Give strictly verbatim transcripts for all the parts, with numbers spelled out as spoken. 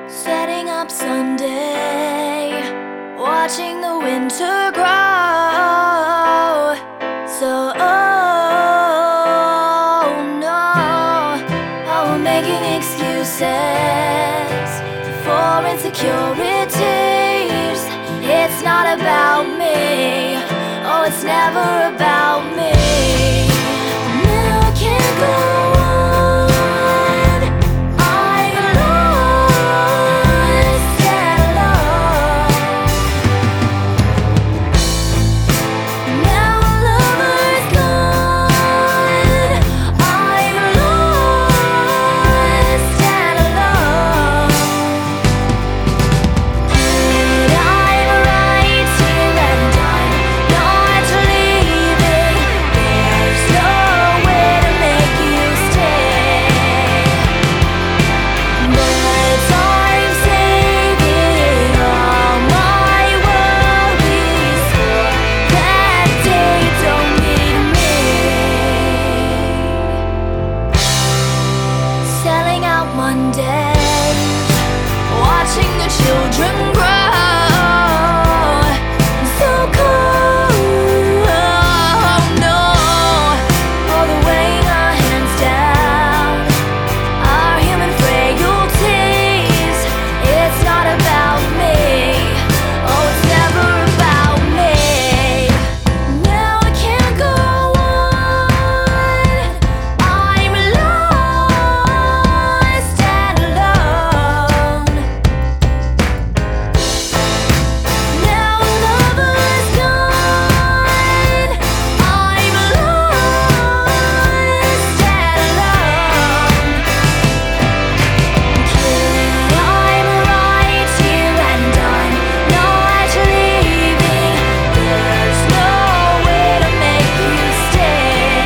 Setting up Sunday, watching the winter grow. So, oh no, oh, we're making excuses for insecurities. It's not about me, oh, it's never about me. Now I can't go on, I'm lost and alone. Now our lover's gone, I'm lost and alone. But I'm right here and I'm not leaving. There's no way to make you stay. But I'm saving all my worries for that day. Don't need me. Selling out Mondays, watching the children grow. So cold, oh no, oh, the weighing our hands down, our human frailties. It's not about me, oh, it's never about me. Now I can't go on, I'm lost and alone. Now our lover's gone, I'm lost and alone. Kid, I'm right here and I'm not leaving. There's no way to make you stay.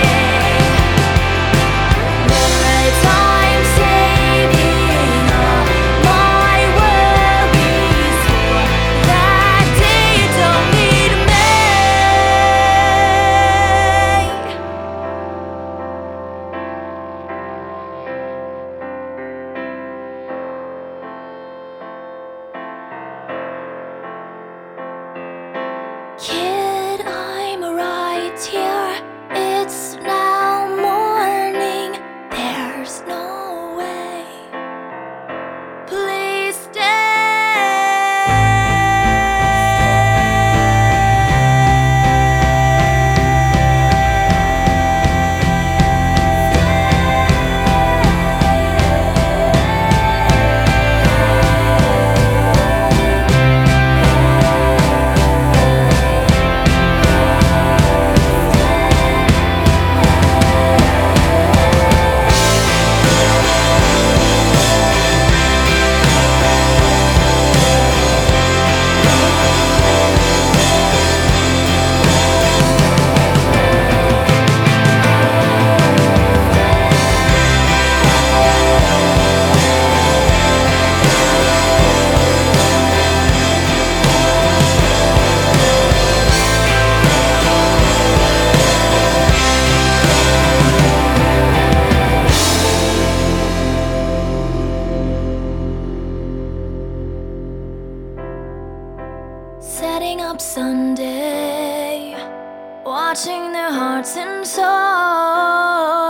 But I'm saving all my worries for that day. Don't need me. Kid, I'm right here. It's now morning. There's no way. Please setting up Sunday, watching their hearts and souls.